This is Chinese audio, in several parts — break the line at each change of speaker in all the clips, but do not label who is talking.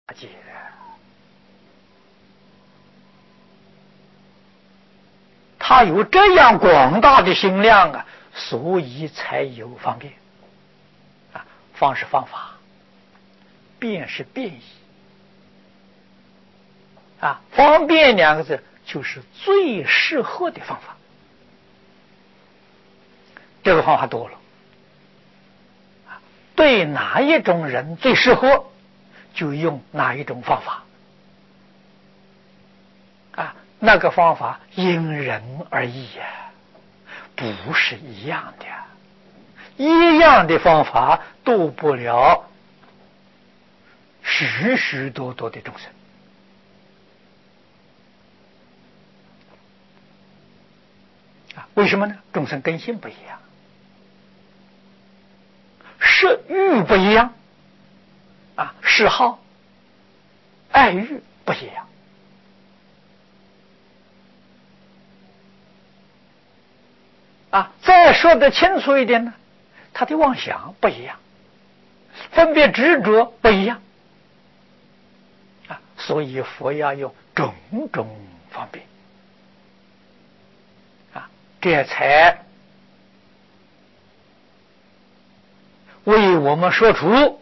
解。他有这样广大的心量啊，所以才有方便啊。方是方法，便是便宜啊。方便两个字就是最适合的方法。这个方法多了，对哪一种人最适合，就用哪一种方法啊。那个方法因人而异呀，不是一样的。一样的方法度不了许许多多的众生啊。为什么呢？众生根性不一样，色欲不一样啊，嗜好爱欲不一样啊。再说得清楚一点呢，他的妄想不一样，分别执着不一样啊。所以佛要用种种方便啊，这才为我们说出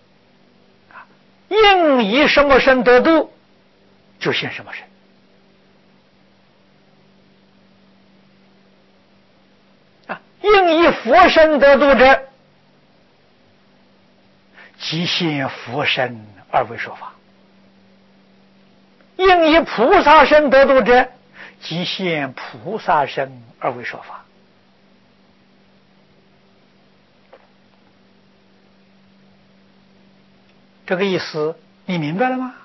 应以什么身得度，就现什么身啊。应以佛身得度者，即现佛身而为说法；应以菩萨身得度者，即现菩萨身而为说法。这个意思你明白了吗？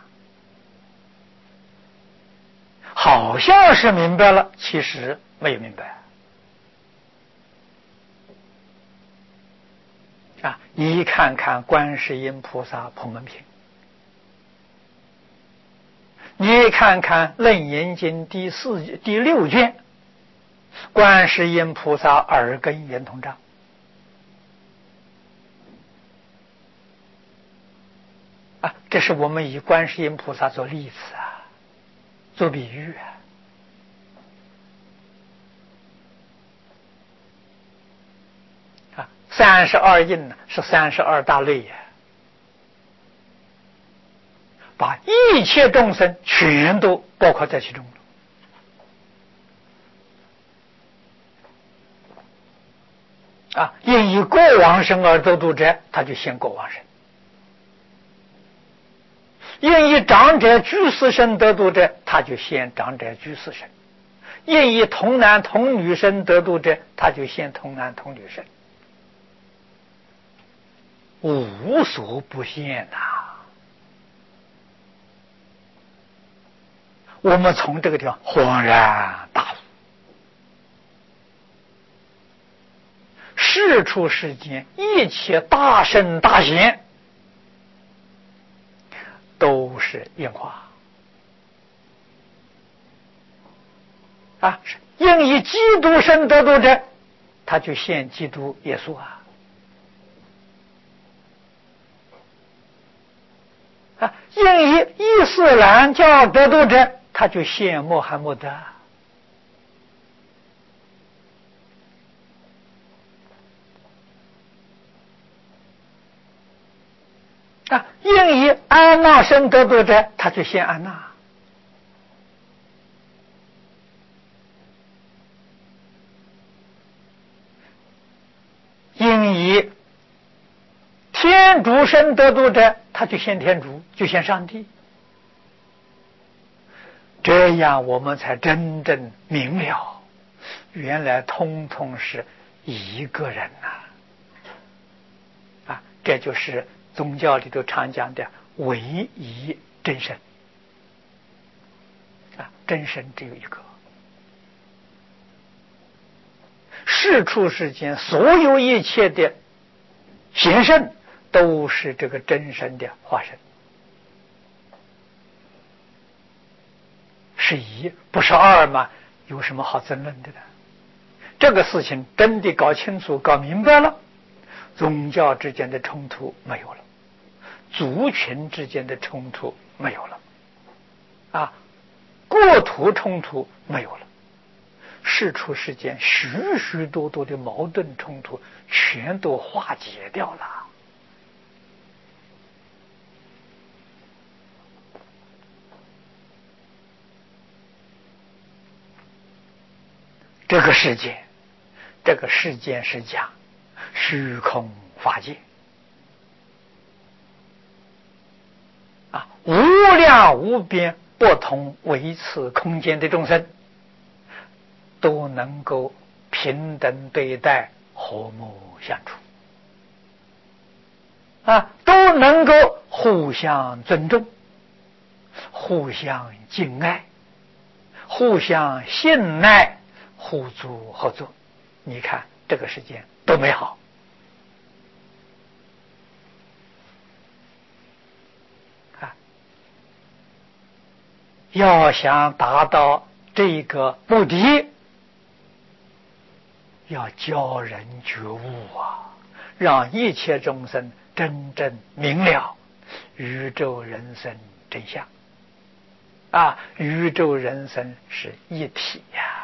好像是明白了，其实没有明白啊。你看看观世音菩萨普门品，你看看楞严经第6卷观世音菩萨耳根圆通章啊，这是我们以观世音菩萨做例子啊，做比喻啊。32印呢是32大类呀，把一切众生全都包括在其中了啊。因以过往生而得度者，他就现过往生；因以长者居士身得度者，他就现长者居士身；因以童男童女身得度者，他就现童男童女身，无所不现呐。我们从这个地方恍然大悟，世出世间一切大圣大贤都是因化啊。应以基督身得度者，他就现基督耶稣啊。应以伊斯兰教得度者，他就现穆罕默德啊。应以安那身得度者，他就现安那。应以天主身得度者，他就现天主，就现上帝。这样我们才真正明了，原来通通是一个人啊！这就是宗教里头常讲的唯一真神啊，真神只有一个。世出世间所有一切的贤圣都是这个真神的化身，是一不是二吗？有什么好争论的呢？这个事情真的搞清楚搞明白了，宗教之间的冲突没有了， 族群之间的冲突没有了，啊，国土冲突没有了，世出世间许许多多的矛盾冲突全都化解掉了。这个世界是讲虚空法界啊，无量无边不同维次空间的众生都能够平等对待，和睦相处啊，都能够互相尊重，互相敬爱，互相信赖，互助合作。你看这个世界多美好啊！要想达到这个目的，要教人觉悟啊，让一切众生真正明了宇宙人生真相啊！宇宙人生是一体呀，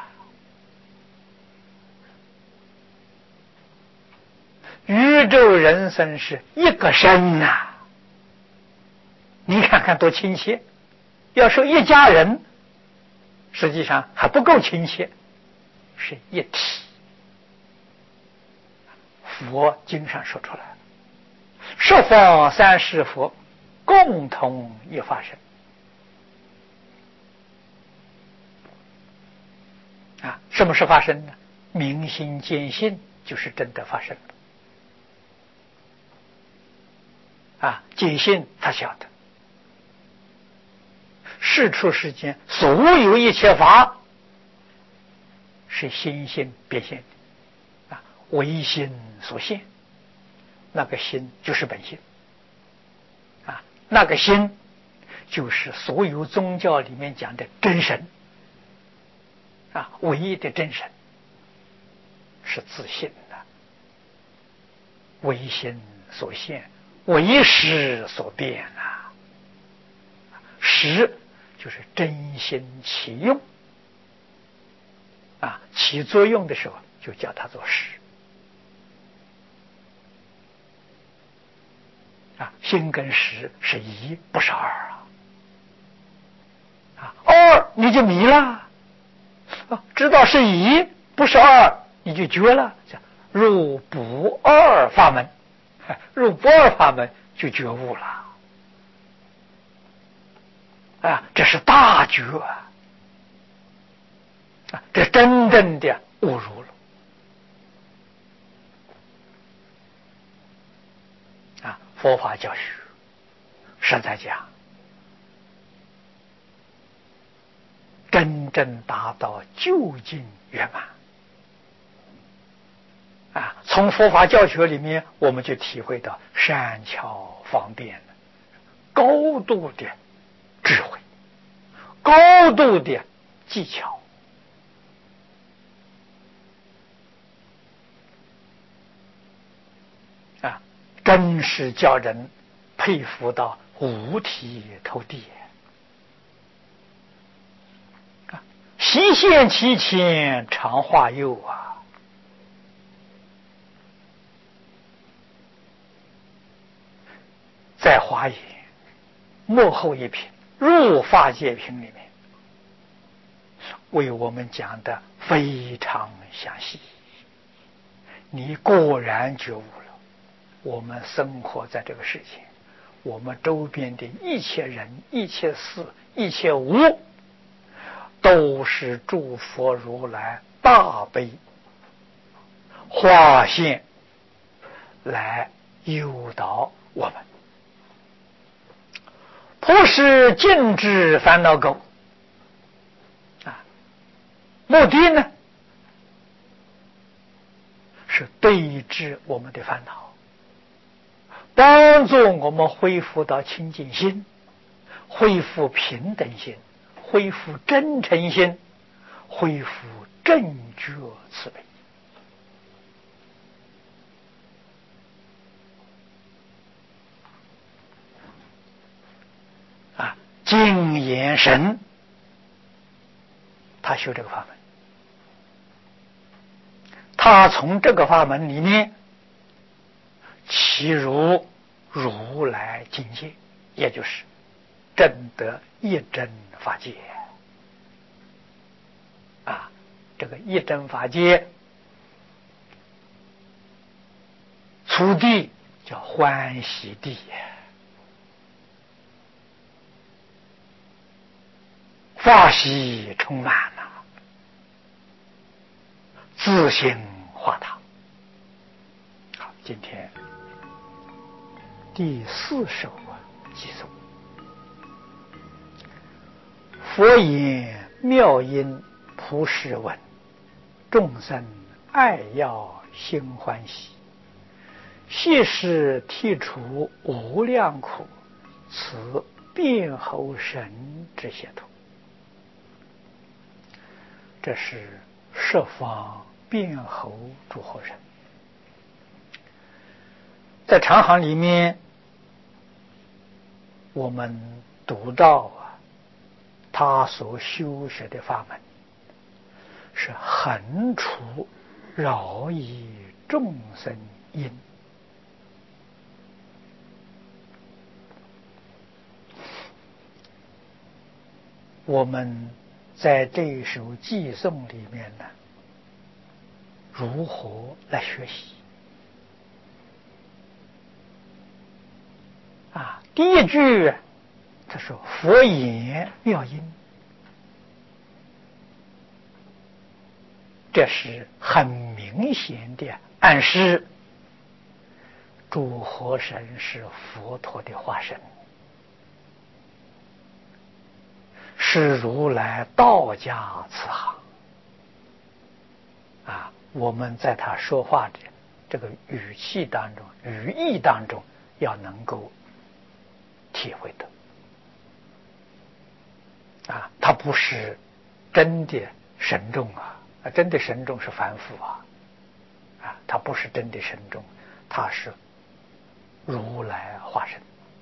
宇宙人生是一个身呐，你看看多亲切。要说一家人，实际上还不够亲切，是一体。佛经上说出来了，十方三世佛共同一法身啊！什么是法身呢？明心见性就是真的发生了啊！见性他晓得世出世间所有一切法是心性变现的啊，唯心所现，那个心就是本性啊，那个心就是所有宗教里面讲的真神啊，唯一的真神是自信的，唯心所现，唯识所变啊，识就是真心起用啊，起作用的时候就叫它做识啊，心跟识是一，不是二啊，二你就迷了啊，知道是一不是二，你就觉了，叫入不二法门，入不二法门就觉悟了啊，这是大觉啊，这真正的悟入了啊！佛法教学实在讲，真正达到究竟圆满啊！从佛法教学里面，我们就体会到善巧方便的高度的智慧，高度的技巧啊，真是叫人佩服到五体投地啊！习现其前，常化佑啊！在华严末后一品入法界品里面，为我们讲的非常详细。你果然觉悟了，我们生活在这个世界，我们周边的一切人、一切事、一切物，都是诸佛如来大悲化现来诱导我们。不是禁止烦恼垢啊，目的呢是对治我们的烦恼，帮助我们恢复到清净心，恢复平等心，恢复真诚心，恢复正觉慈悲心眼神，他修这个法门，他从这个法门里面其如如来境界，也就是证得一真法界啊。这个一真法界初地叫欢喜地，法喜充满了，自性化堂。好，今天第4首偈颂：佛言妙音普世闻，众生爱要心欢喜，悉是剔除无量苦，此遍后神之解脱。这是十方遍后诸佛神。在长行里面，我们读到他所修学的法门是横除饶益众生因。我们在这一首偈颂里面呢，如何来学习啊？第一句他说佛言妙音，这是很明显的暗示诸佛神是佛陀的化身，是如来道家慈航啊。我们在他说话的这个语气当中、语义当中，要能够体会的啊，他不是真的神众啊，真的神众是凡夫啊，他不是真的神众，他是如来化身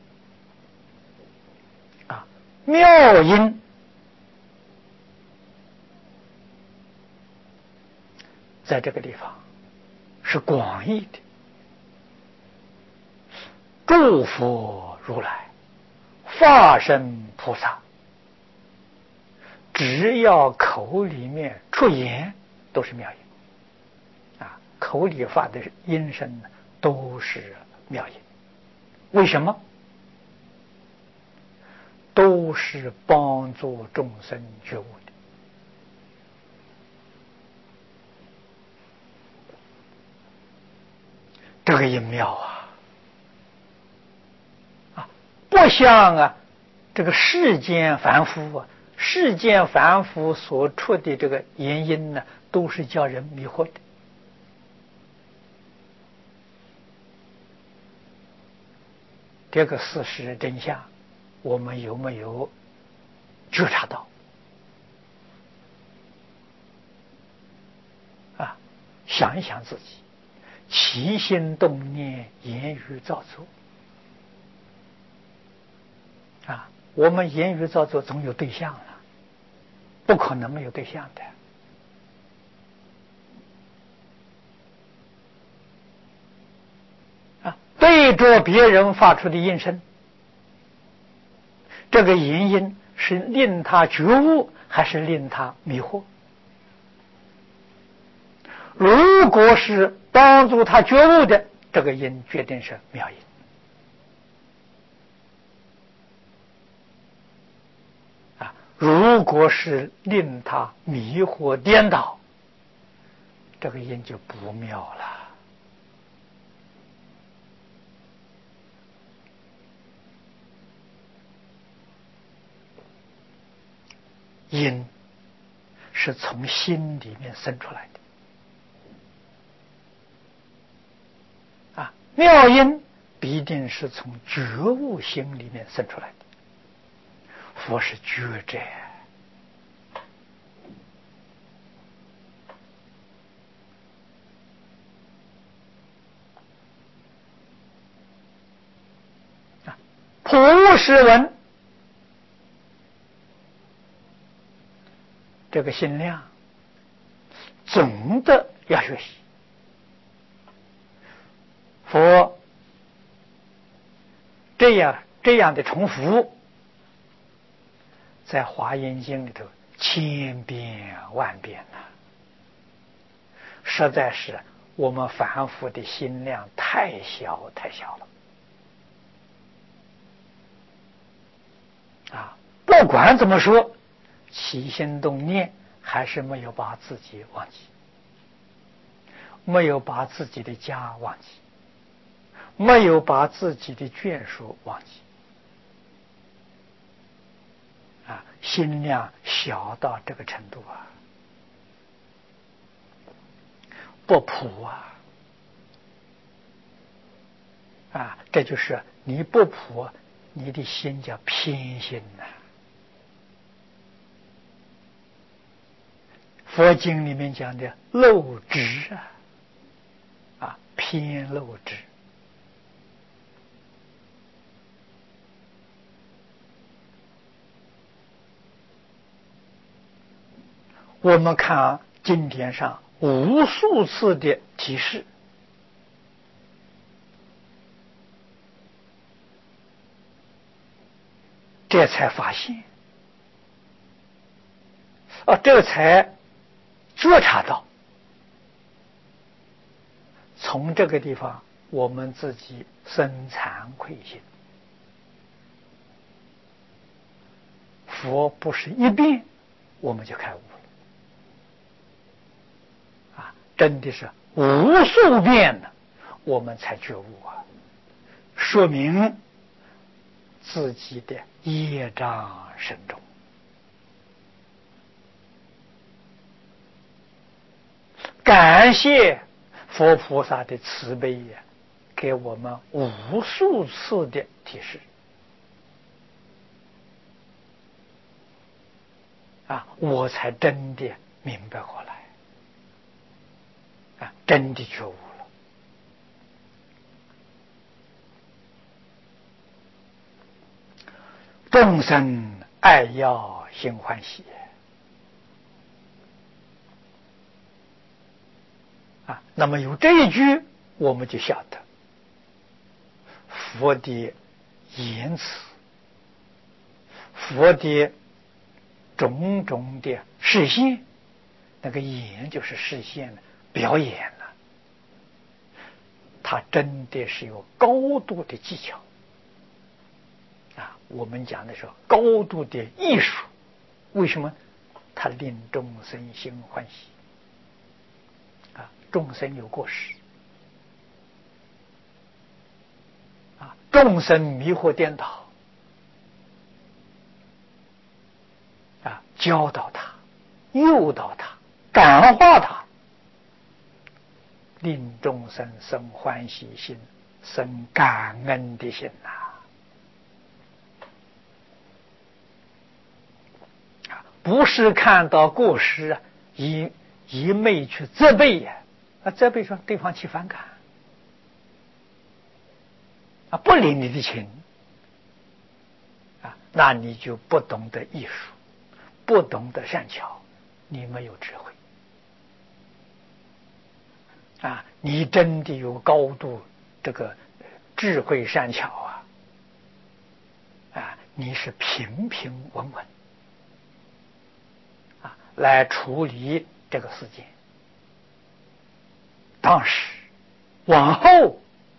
啊。妙音在这个地方是广义的，诸佛如来、化身菩萨，只要口里面出言都是妙音啊，口里发的音声都是妙音。为什么？都是帮助众生觉悟的。这个音妙啊，不像这个世间凡夫世间凡夫所出的这个言音呢，都是叫人迷惑的。这个事实真相，我们有没有觉察到啊？想一想自己起心动念、言语造作啊，我们言语造作总有对象了，不可能没有对象的啊。对着别人发出的音声，这个言音是令他觉悟，还是令他迷惑？如果是帮助他觉悟的，这个音决定是妙音啊。如果是令他迷惑颠倒，这个音就不妙了。音是从心里面生出来的啊，妙音必定是从觉悟心里面生出来的。佛是觉者啊，普世闻这个心量，总的要学习。佛这样的重复，在《华严经》里头千遍万遍呐，实在是我们凡夫的心量太小太小了啊！不管怎么说，起心动念还是没有把自己忘记，没有把自己的家忘记，没有把自己的眷属忘记啊！心量小到这个程度啊，不普啊！这就是你不普，你的心叫偏心呐。佛经里面讲的漏执啊，偏漏执。我们看经典上无数次的提示，这才发现这才觉察到，从这个地方我们自己生惭愧心。佛不是一遍我们就开悟了真的是无数遍了我们才觉悟说明自己的业障深重。感谢佛菩萨的慈悲给我们无数次的提示我才真的明白过来真的觉悟了。众生爱要心欢喜那么有这一句，我们就晓得佛的言辞，佛的种种的示现，那个演就是示现表演了，它真的是有高度的技巧我们讲的是高度的艺术。为什么？它令众生心欢喜众生有过失众生迷惑颠倒教导他，诱导他，感化他，令众生生欢喜心，生感恩的心不是看到过失一昧去责备责备说对方起反感不领你的情那你就不懂得艺术，不懂得善巧，你没有智慧你真的有高度这个智慧善巧你是平平稳稳来处理这个事件。当时往后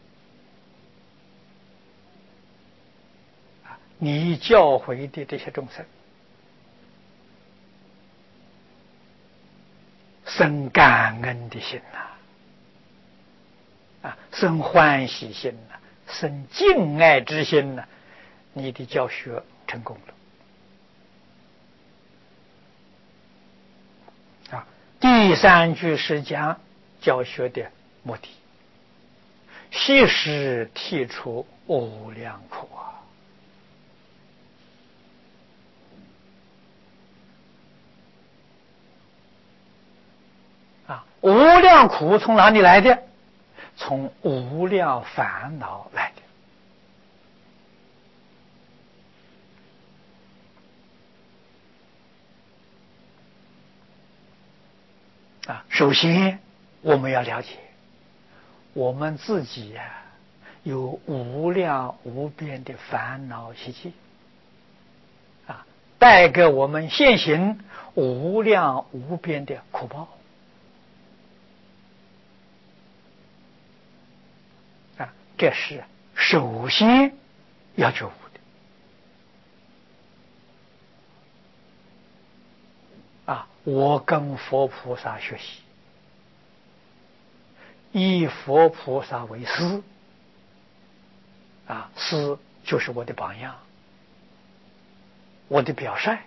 你教诲的这些众生生感恩的心生欢喜心生敬爱之心你的教学成功了第三句是讲教学的目的，悉实剔除无量苦无量苦从哪里来的？从无量烦恼来首先我们要了解，我们自己有无量无边的烦恼习气，带给我们现行无量无边的苦报。这是首先要觉悟的。我跟佛菩萨学习，以佛菩萨为师，师就是我的榜样，我的表率，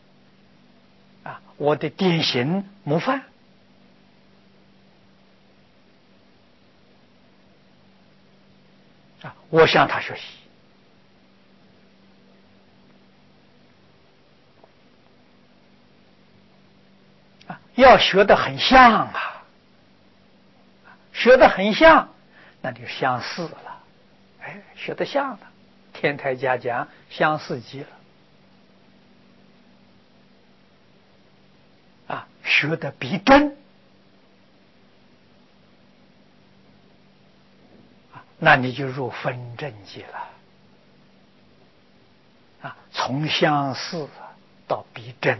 我的典型模范。我向他学习。要学得很像学得很像，那就相似了。学得像了，天台家讲相似极了。学得比真，那你就入分正界了。从相似到比真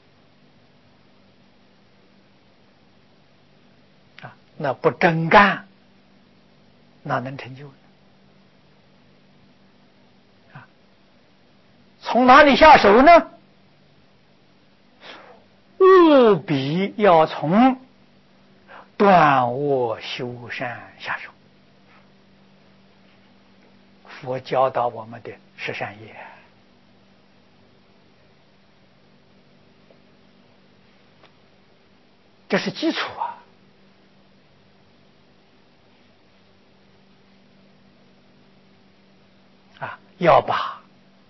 那不真干，哪能成就呢？从哪里下手呢？务必要从断恶修善下手。佛教导我们的十善业，这是基础要把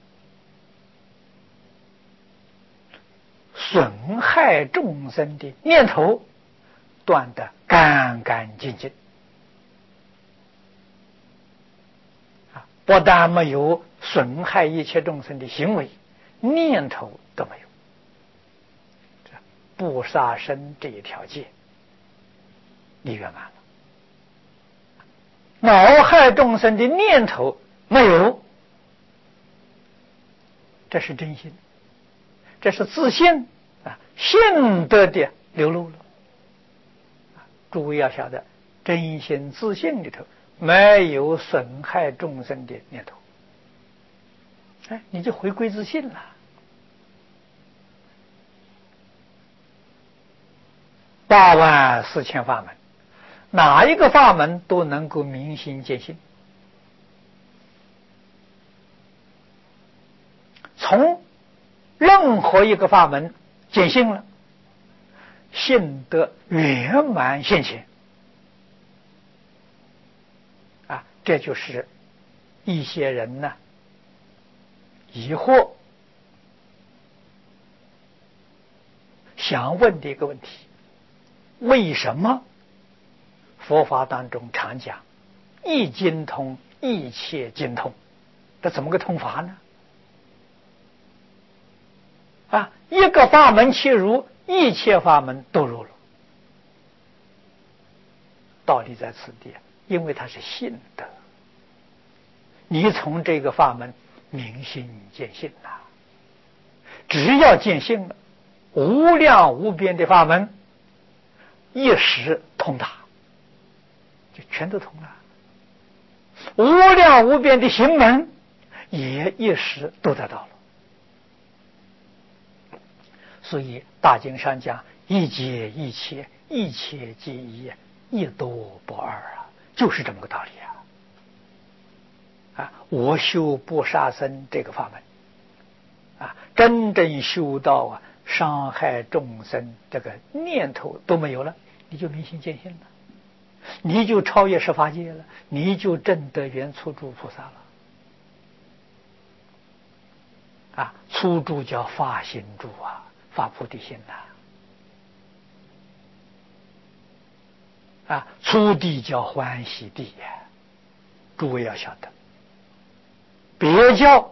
损害众生的念头断得干干净净。不但没有损害一切众生的行为，念头都没有。不杀生这一条戒你圆满了，恼害众生的念头没有，这是真心，这是自信信德的流露了。诸位要晓得，真心自信里头没有损害众生的念头，你就回归自信了。84000法门，哪一个法门都能够明心见性。从任何一个法门见性了，性得圆满现前这就是一些人呢疑惑想问的一个问题：为什么佛法当中常讲一经通一切经通？这怎么个通法呢？一个法门切入，一切法门都入了。道理在此地，因为它是信德。你从这个法门明心见性只要见性了，无量无边的法门一时通达，就全都通了。无量无边的行门也一时都得到了。所以大经上讲一切一切，一切皆一，一多不二就是这么个道理我修不杀生这个法门真正修到伤害众生这个念头都没有了，你就明心见性了，你就超越十法界了，你就证得圆初住菩萨了初住叫发心住发菩提心初地叫欢喜地诸位要晓得，别教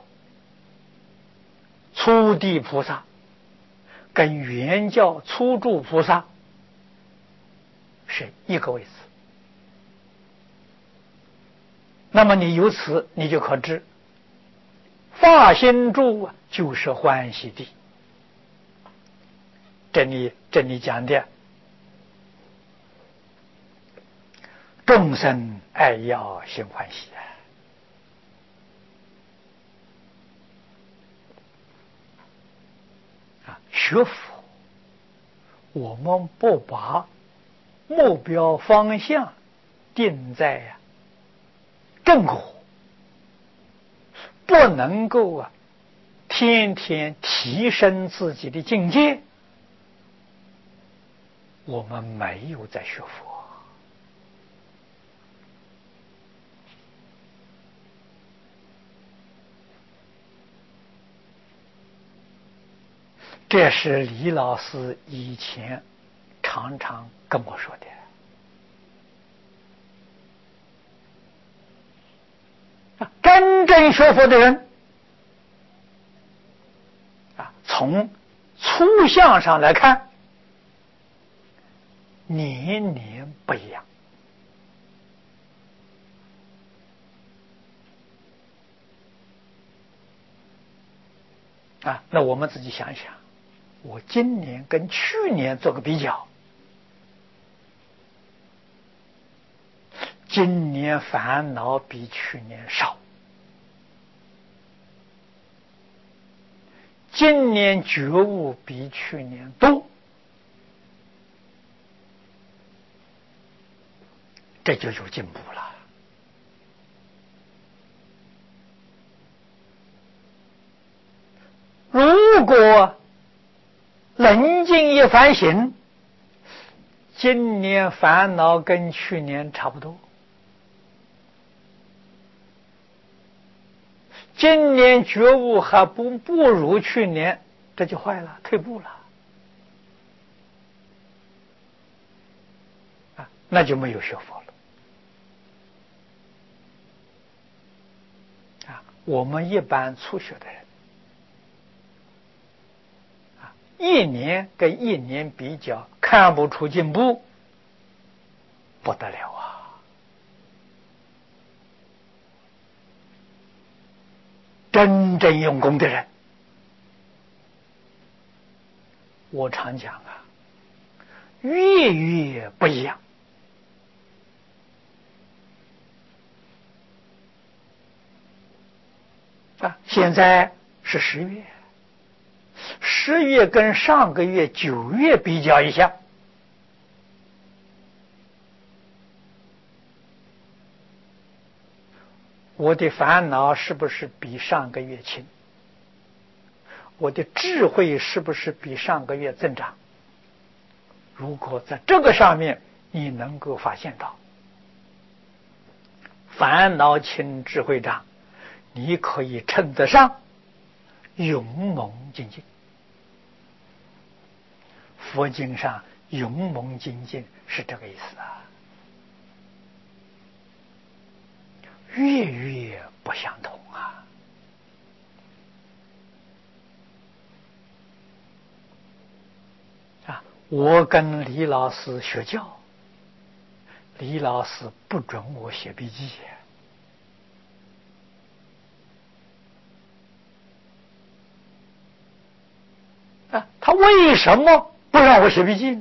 初地菩萨跟原教初住菩萨是一个位置。那么你由此你就可知，发心住就是欢喜地。这里讲的众生爱要心欢喜学佛我们不把目标方向定在正果，不能够天天提升自己的境界，我们没有在学佛。这是李老师以前常常跟我说的。真正学佛的人从粗相上来看，年年不一样。那我们自己想想，我今年跟去年做个比较，今年烦恼比去年少，今年觉悟比去年多，这就有进步了。如果冷静一反省，今年烦恼跟去年差不多，今年觉悟还不如去年，这就坏了，退步了那就没有学佛了我们一般初学的人一年跟一年比较，看不出进步，不得了真正用功的人，我常讲月月不一样现在是10月，10月跟上个月9月比较一下，我的烦恼是不是比上个月轻？我的智慧是不是比上个月增长？如果在这个上面你能够发现到烦恼轻智慧长，你可以称得上勇猛精进。佛经上勇猛精进是这个意思月月不相同我跟李老师学教，李老师不准我写笔记他为什么不让我写笔记呢？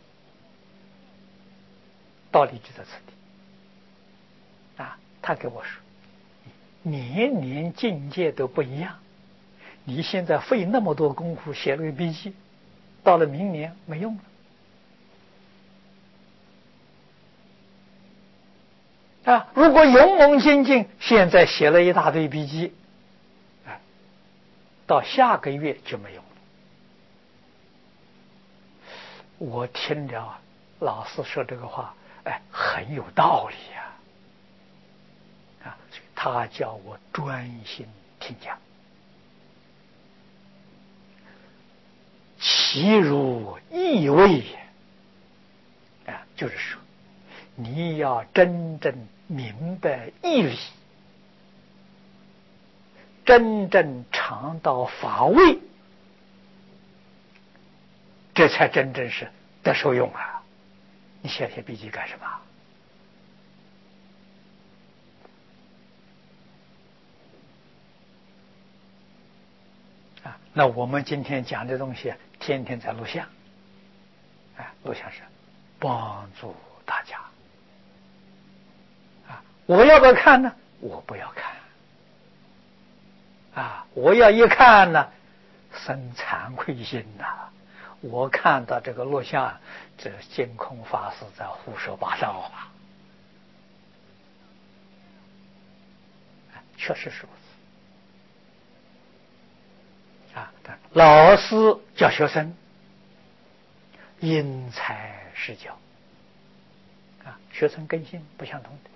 道理就在此地他给我说，年年境界都不一样，你现在费那么多功夫写了个笔记，到了明年没用了如果勇猛精进，现在写了一大堆笔记到下个月就没用了。我听了老师说这个话很有道理他叫我专心听讲，其如意味就是说你要真正明白义理，真正尝到法味，这才真正是得受用你写笔记干什么？啊，那我们今天讲的东西，天天在录像，录像是帮助大家。啊，我要不要看呢？我不要看。啊，我要一看呢，生惭愧心呐！我看到这个录像，这净空法师在胡说八道啊！确实是如此。啊，老师教学生，因材施教。啊，学生根性不相同的。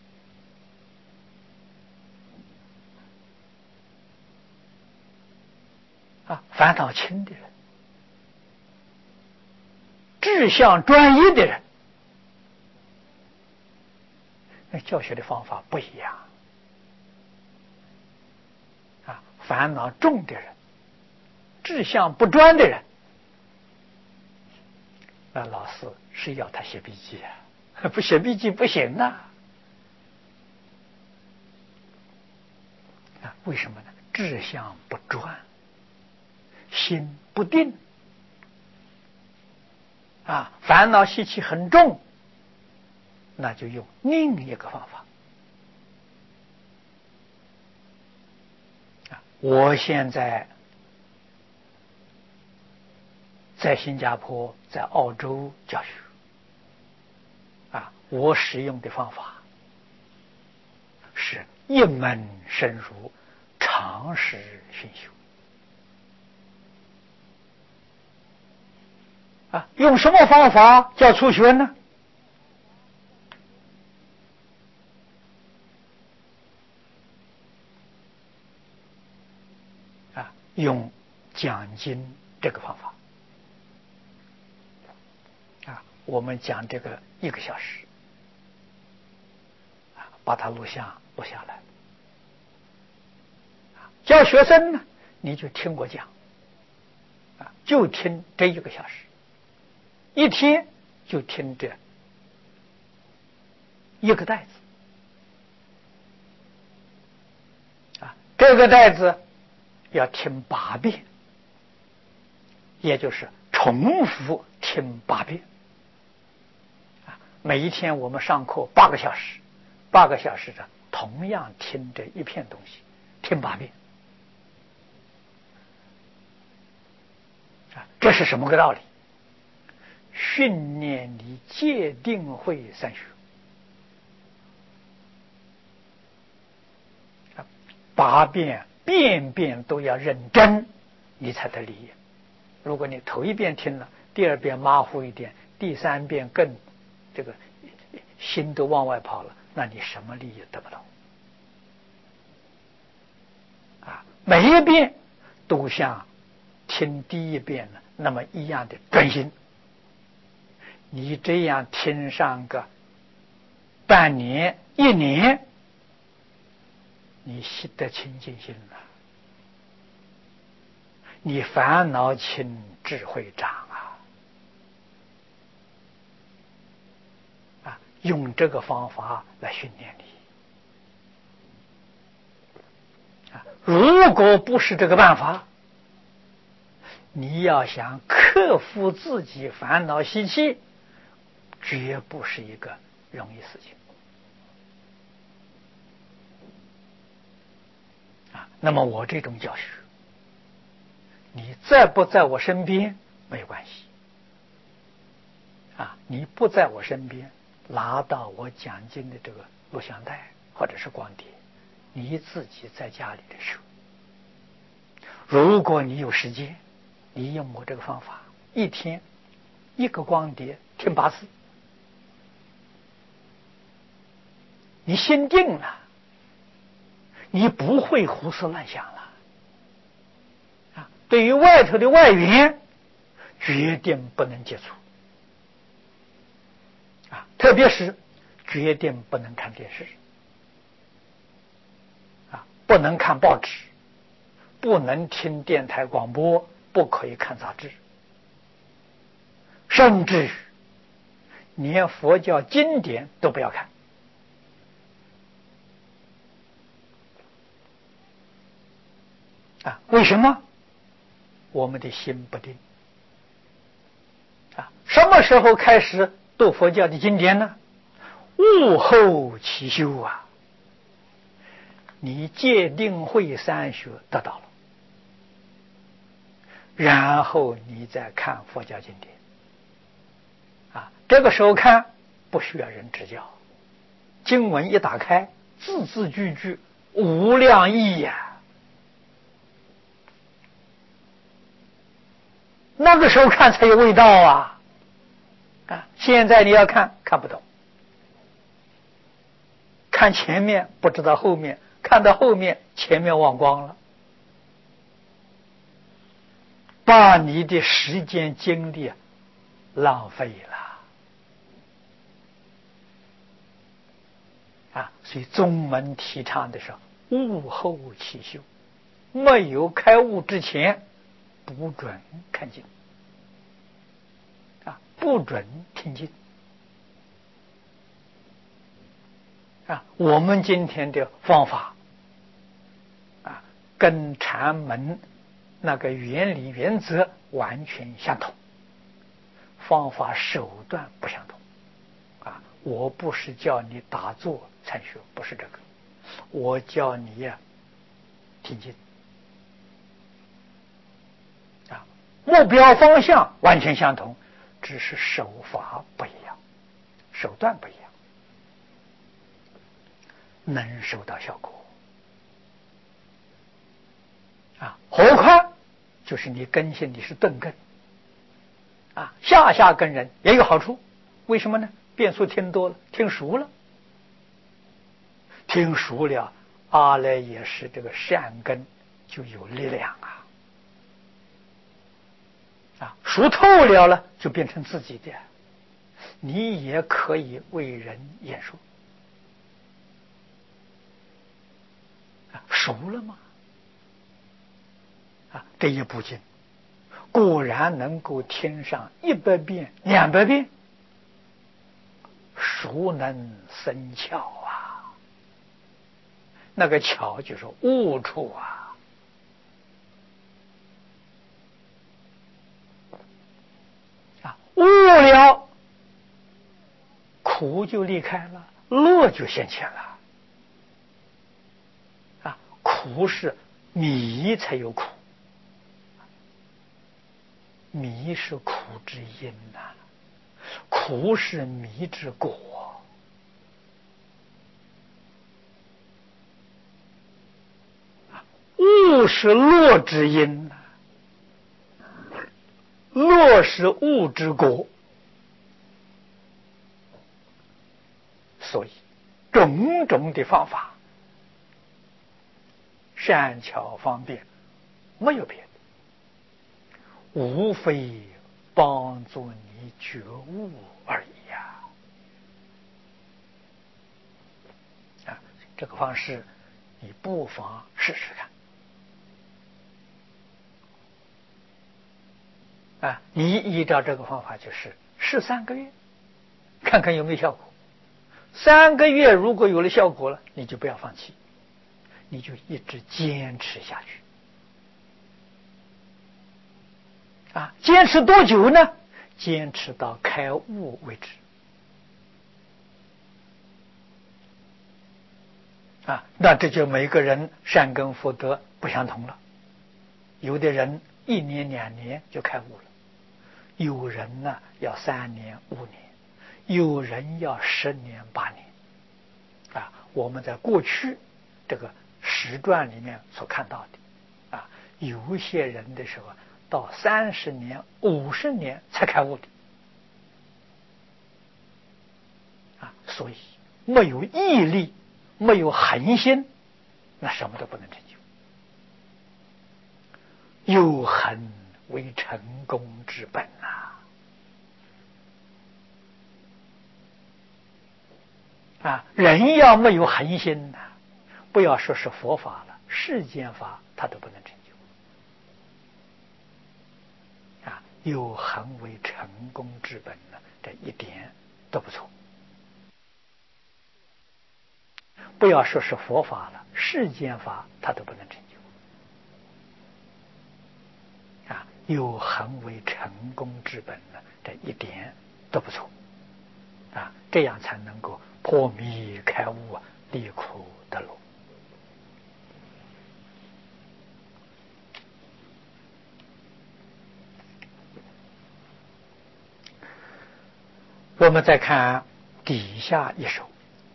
啊，烦恼轻的人，志向专一的人，那教学的方法不一样。啊，烦恼重的人，志向不专的人，那老师是要他写笔记啊，不写笔记不行啊！啊，为什么呢？志向不专，心不定，啊，烦恼习气很重，那就用另一个方法。啊，我现在在新加坡，在澳洲教学，啊，我使用的方法是一门深入，常识熏修。啊，用什么方法教初学呢？啊，用讲经这个方法。啊，我们讲这个1个小时，啊，把它录下来。教学生呢，你就听我讲，啊，就听这1个小时，一天就听这1个带子，啊，这个带子要听8遍，也就是重复听8遍。啊，每一天我们上课8个小时，8个小时的同样听这一片东西，听8遍。啊，这是什么个道理？训练你戒定慧3学。8遍遍遍都要认真，你才得利益。如果你头1遍听了，第2遍马虎一点，第3遍更这个心都往外跑了，那你什么利益得不到？啊，每一遍都像听第1遍呢那么一样的专心。你这样听上个半年、1年，你习得清净心了，你烦恼轻，智慧长啊！用这个方法来训练你。啊，如果不是这个办法，你要想克服自己烦恼习气，绝不是一个容易事情。啊，那么我这种教学，你在不在我身边没关系。啊，你不在我身边，拿到我讲经的这个录像带或者是光碟，你自己在家里的学。如果你有时间，你用我这个方法，一天1个光碟听8次，你心定了，你不会胡思乱想了。啊，对于外头的外缘，决定不能接触。啊，特别是决定不能看电视，啊，不能看报纸，不能听电台广播，不可以看杂志，甚至连佛教经典都不要看。为什么？我们的心不定。什么时候开始读佛教的经典呢？悟后起修啊！你戒定慧三学得到了，然后你再看佛教经典。这个时候看不需要人指教，经文一打开，字字句句无量义呀。那个时候看才有味道啊！现在你要看不懂，看前面不知道后面，看到后面前面忘光了，把你的时间精力浪费了。所以宗门提倡的是悟后起修，没有开悟之前不准看经，不准听经。我们今天的方法跟禅门那个原理原则完全相同，方法手段不相同。我不是叫你打坐参学，不是这个，我叫你听经。目标方向完全相同，只是手法不一样，手段不一样，能收到效果。何况就是你根性你是钝根下根人也有好处。为什么呢？变数听多了，听熟了，阿赖耶识这个善根就有力量熟透了就变成自己的，你也可以为人演说。熟了吗？这一部经果然能够听上100遍200遍，熟能生巧那个巧就是悟处悟了苦就离开了，乐就现前了。苦是迷才有苦，迷是苦之因苦是迷之果。悟是乐之因，乐是悟之果。所以种种的方法善巧方便没有别的，无非帮助你觉悟而已这个方式你不妨试试看你依照这个方法就是试3个月，看看有没有效果。3个月如果有了效果了，你就不要放弃，你就一直坚持下去坚持多久呢？坚持到开悟为止那这就每个人善根福德不相同了。有的人1年2年就开悟了，有人呢要3年5年，有人要10年8年我们在过去这个史传里面所看到的有些人的时候到30年50年才开悟的所以没有毅力，没有恒心，那什么都不能成就。有恒为成功之本人要没有恒心不要说是佛法了，世间法他都不能成就有恒为成功之本这一点都不错。不要说是佛法了，世间法他都不能成就啊！有恒为成功之本呢，这一点都不错啊！这样才能够破迷开悟啊，离苦得乐。我们再看底下一首：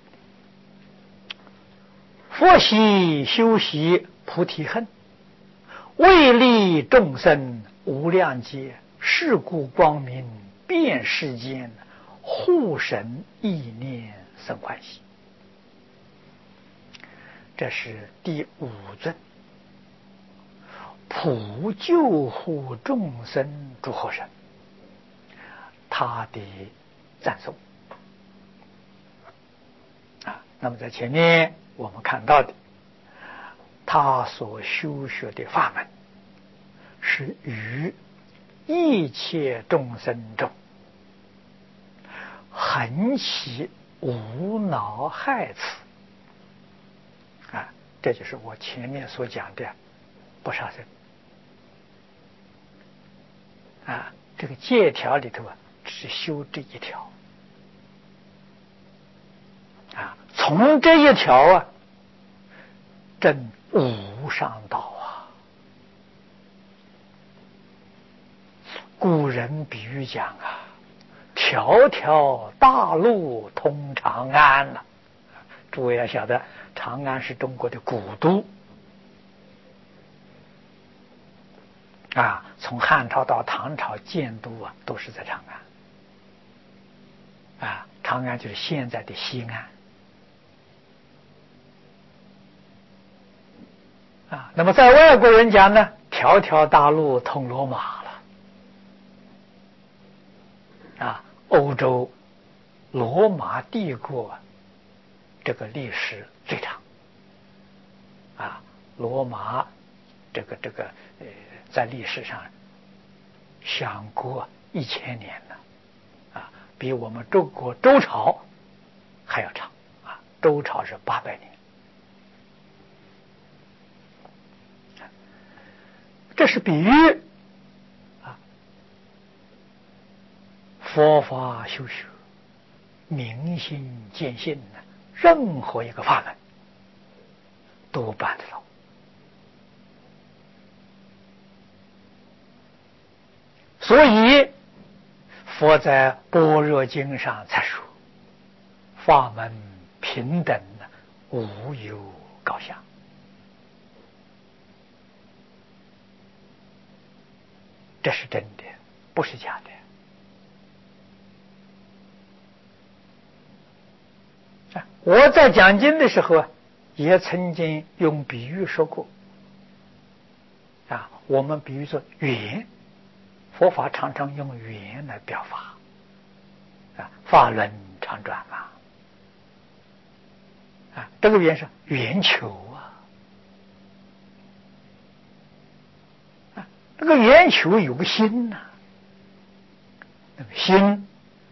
佛喜修习菩提恨，为利众生无量劫，是故光明遍世间，护神意念生欢喜。这是第五尊，普救护众生诸佛神，他的赞颂啊。那么在前面我们看到的，他所修学的法门是于一切众生中恒起无恼害慈啊，这就是我前面所讲的不杀生啊。这个戒条里头啊，只修这一条啊，从这一条啊证无上道啊。古人比喻讲啊，条条大路通长安了。诸位要晓得，长安是中国的古都啊，从汉朝到唐朝建都啊，都是在长安啊。长安就是现在的西安啊。那么在外国人讲呢，条条大路通罗马了啊。欧洲罗马帝国这个历史最长啊。罗马这个在历史上享国1000年了啊，比我们中国周朝还要长啊。周朝是800年。这是比喻啊，佛法修学明心见性呢，任何一个法门都办得到。所以佛在般若经上才说，法门平等，无有高下。这是真的，不是假的。我在讲经的时候也曾经用比喻说过啊。我们比喻说缘，佛法常常用缘来表法啊，法轮常转嘛啊。这个缘是缘球啊，这个圆球有个心呐，那个心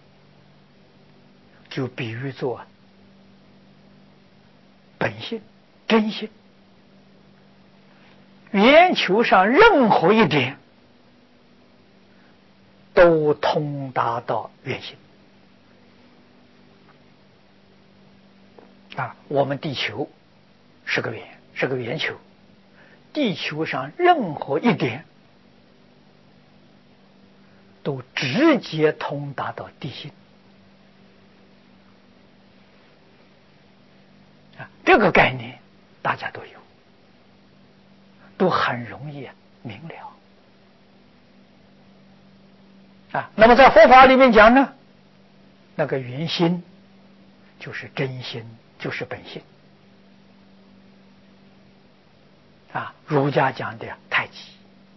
就比喻作本性真性。圆球上任何一点都通达到圆性啊。我们地球是个圆，是个圆球，地球上任何一点都直接通达到地心啊。这个概念大家都有，都很容易明了啊。那么在佛法里面讲呢，那个圆心就是真心，就是本性啊。儒家讲的太极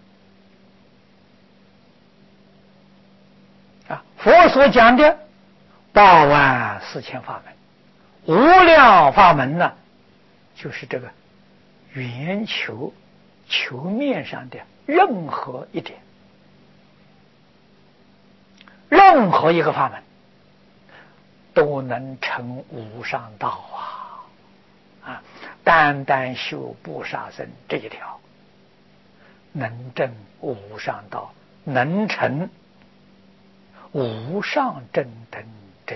啊，佛所讲的84000法门，无量法门呢，就是这个圆球球面上的任何一点，任何一个法门都能成无上道单单修不杀生这一条，能证无上道，能成无上正等正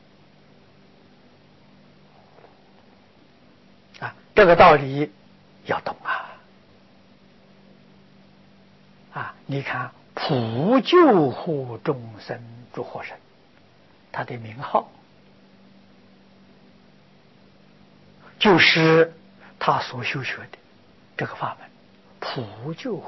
觉这个道理要懂你看普救护众生诸活神，他的名号就是他所修学的这个法门普救护